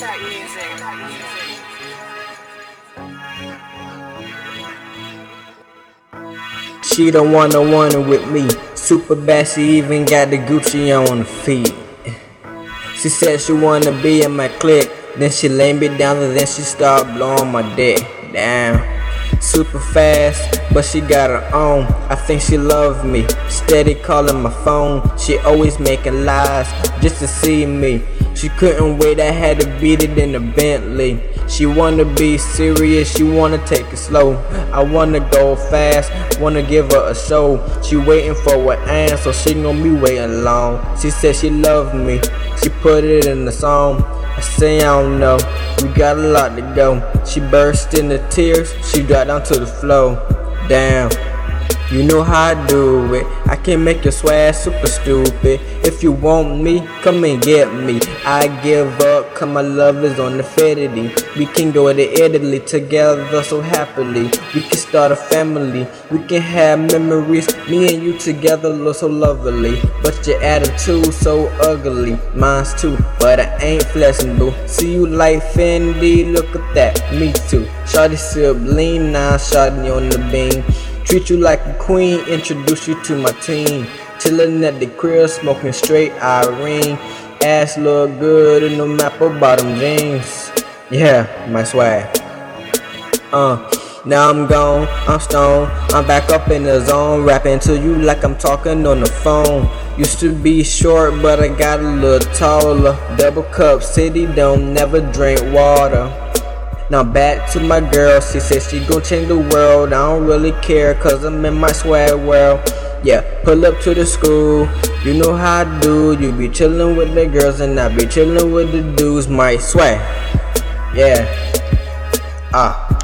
She don't wanna with me. Super bad, she even got the Gucci on the feet. She said she wanna be in my clique. Then she lay me down and then she start blowing my dick. Damn. Super fast, but she got her own. I think she love me. Steady calling my phone. She always making lies just to see me. She couldn't wait, I had to beat it in the Bentley. She wanna be serious, she wanna take it slow. I wanna go fast, wanna give her a show. She waiting for an answer, she gon' be waiting long. She said she loved me, she put it in the song. I say I don't know, we got a lot to go. She burst into tears, she dropped down to the floor. Damn, you know how I do it. I can make your swag super stupid. If you want me, come and get me. I give up, cause my love is on infinity. We can go to Italy together so happily. We can start a family, we can have memories. Me and you together look so lovely. But your attitude so ugly, mine's too, but I ain't flexible. See you like Fendi, look at that, me too. Shawty sibling, now shawty on the beam. Treat you like a queen, introduce you to my team. Chillin' at the crib, smoking straight Irene. Ass look good in the apple bottom jeans. Yeah, my swag. Now I'm gone, I'm stoned, I'm back up in the zone. Rapping to you like I'm talking on the phone. Used to be short, but I got a little taller. Double cup city, don't never drink water. Now back to my girl, she said she gon' change the world. I don't really care, cause I'm in my swag world. Yeah, pull up to the school, you know how I do. You be chillin' with the girls and I be chillin' with the dudes. My swag, yeah,